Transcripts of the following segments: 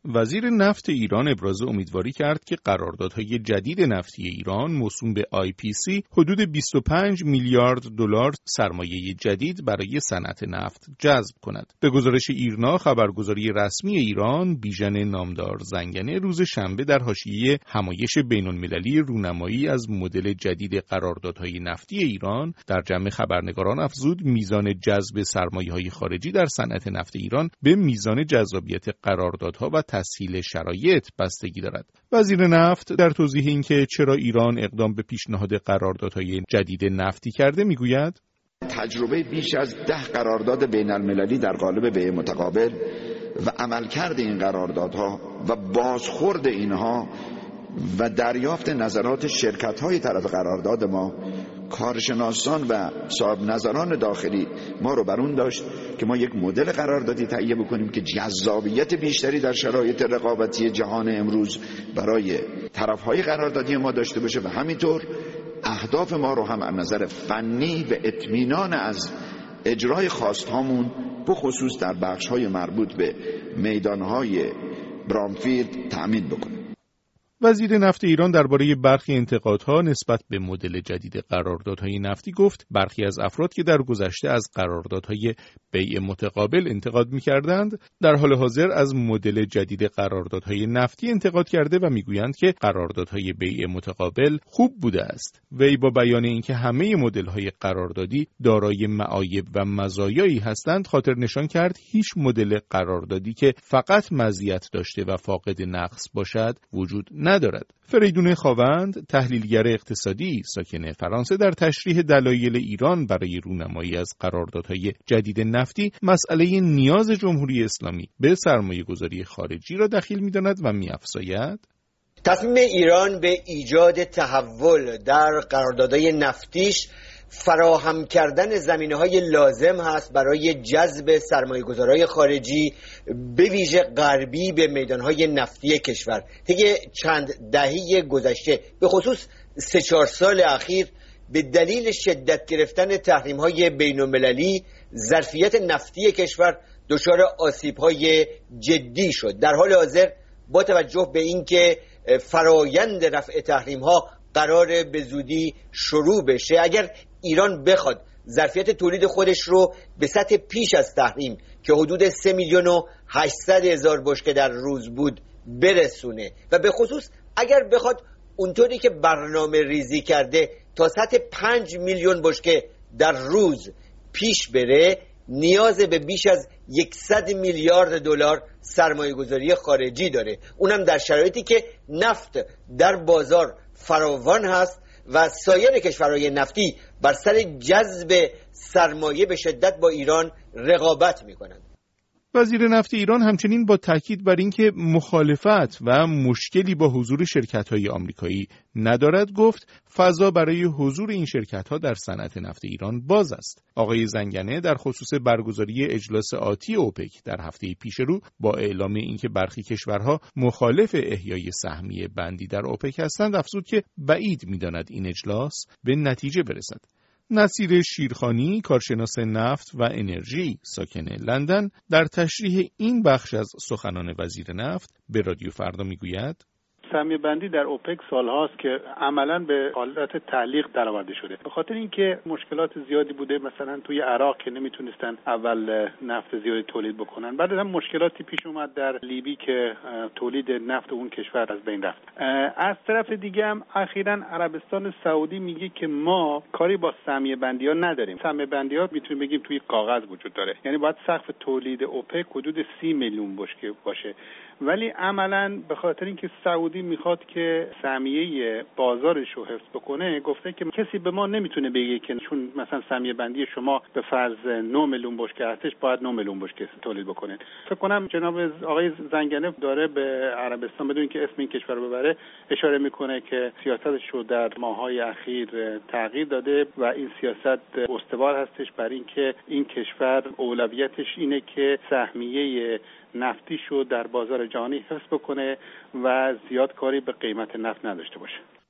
وزیر نفت ایران ابراز امیدواری کرد که قراردادهای جدید نفتی ایران موسوم به IPC حدود 25 میلیارد دلار سرمایه جدید برای صنعت نفت جذب کند. به گزارش ایرنا، خبرگزاری رسمی ایران، بیژن نامدار زنگنه روز شنبه در حاشیه همایش بین‌المللی رونمایی از مدل جدید قراردادهای نفتی ایران در جمع خبرنگاران افزود میزان جذب سرمایه‌های خارجی در صنعت نفت ایران به میزان جذابیت قراردادها و تسهیل شرایط بستگی دارد. وزیر نفت در توضیح اینکه چرا ایران اقدام به پیشنهاد قراردادهای جدید نفتی کرده میگوید: تجربه بیش از 10 قرارداد بین‌المللی در قالب بیع متقابل و عملکرد این قراردادها و بازخورد اینها و دریافت نظرات شرکت‌های طرف قرارداد ما، کارشناسان و صاحب نظران داخلی ما رو بر اون داشت که ما یک مدل قراردادی تهیه بکنیم که جذابیت بیشتری در شرایط رقابتی جهان امروز برای طرف‌های قراردادی ما داشته باشه و همینطور اهداف ما رو هم از نظر فنی و اطمینان از اجرای خواستهامون بخصوص در بخش‌های مربوط به میدان‌های برانفیلد تأمین بکنیم. وزیر نفت ایران درباره برخی انتقادها نسبت به مدل جدید قراردادهای نفتی گفت برخی از افراد که در گذشته از قراردادهای بیع متقابل انتقاد می‌کردند، در حال حاضر از مدل جدید قراردادهای نفتی انتقاد کرده و می‌گویند که قراردادهای بیع متقابل خوب بوده است. وی با بیان اینکه همه مدل‌های قراردادی دارای معایب و مزایایی هستند، خاطر نشان کرد هیچ مدل قراردادی که فقط مزیت داشته و فاقد نقص باشد وجود ندارد. فریدون خاوند، تحلیلگر اقتصادی ساکن فرانسه، در تشریح دلایل ایران برای رونمایی از قراردادهای جدید نفتی مسئله نیاز جمهوری اسلامی به سرمایه‌گذاری خارجی را دخیل می‌داند و می‌افزاید: تصمیم ایران به ایجاد تحول در قراردادهای نفتیش فراهم کردن زمینه‌های لازم هست برای جذب سرمایه‌گذارهای خارجی به ویژه غربی به میدان‌های نفتی کشور. طی چند دهه گذشته به خصوص 3-4 سال اخیر به دلیل شدت گرفتن تحریم‌های بین‌المللی ظرفیت نفتی کشور دچار آسیب‌های جدی شد. در حال حاضر با توجه به اینکه فرایند رفع تحریم‌ها قرار به زودی شروع بشه، اگر ایران بخواد ظرفیت تولید خودش رو به سطح پیش از تحریم که حدود 3,800,000 بشکه در روز بود برسونه و به خصوص اگر بخواد اونطوری که برنامه ریزی کرده تا سطح 5 میلیون بشکه در روز پیش بره، نیاز به بیش از 100 میلیارد دلار سرمایه گذاری خارجی داره، اونم در شرایطی که نفت در بازار فراوان هست و سایر کشورهای نفتی بر سر جذب سرمایه به شدت با ایران رقابت می‌کنند. وزیر نفت ایران همچنین با تاکید بر اینکه مخالفت و مشکلی با حضور شرکت‌های آمریکایی ندارد گفت فضا برای حضور این شرکت‌ها در صنعت نفت ایران باز است. آقای زنگنه در خصوص برگزاری اجلاس آتی اوپک در هفته پیش رو با اعلام اینکه برخی کشورها مخالف احیای سهمیه بندی در اوپک هستند افزود که بعید می‌داند این اجلاس به نتیجه برسد. نصیر شیرخانی، کارشناس نفت و انرژی ساکن لندن، در تشریح این بخش از سخنان وزیر نفت به رادیو فردا میگوید: سهمیه بندی در اوپک سالهاست که عملاً به حالت تعلیق درآورده شده، به خاطر اینکه مشکلات زیادی بوده، مثلا توی عراق که نمیتونستن اول نفت زیادی تولید بکنن، بعد هم مشکلاتی پیش اومد در لیبی که تولید نفت اون کشور از بین رفت. از طرف دیگه هم اخیراً عربستان سعودی میگه که ما کاری با سهمیه بندی‌ها نداریم. سهمیه بندی‌ها میتونیم بگیم توی کاغذ وجود داره، یعنی باید سقف تولید اوپک حدود 30 میلیون بشکه باشه، ولی عملاً به خاطر اینکه سعودی میخواد که سهمیه بازارش رو حفظ بکنه، گفته که کسی به ما نمیتونه بگه که چون مثلا سهمیه بندی شما به فرض 9 میلیون بشکه هستش باید 9 میلیون بشکه تولید بکنه. فکر کنم جناب آقای زنگنه داره به عربستان بدون که اسم این کشور رو ببره اشاره میکنه که سیاستش رو در ماه‌های اخیر تغییر داده و این سیاست استوار هستش بر اینکه این کشور اولویتش اینه که سهمیه نفتی شو در بازار جهانی حفظ بکنه و زیاد کاری به قیمت نفت نداشته باشه.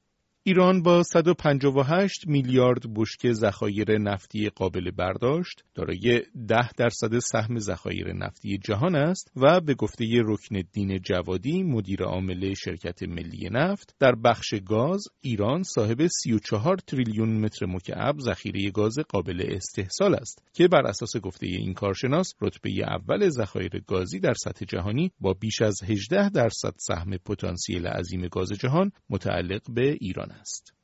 ایران با 158 میلیارد بشکه ذخایر نفتی قابل برداشت دارای 10% سهم ذخایر نفتی جهان است و به گفته رکن‌الدین جوادی مدیر عامل شرکت ملی نفت در بخش گاز ایران صاحب 34 تریلیون متر مکعب ذخیره گاز قابل استحصال است که بر اساس گفته این کارشناس رتبه اول ذخایر گازی در سطح جهانی با بیش از 18% سهم پتانسیل عظیم گاز جهان متعلق به ایران است.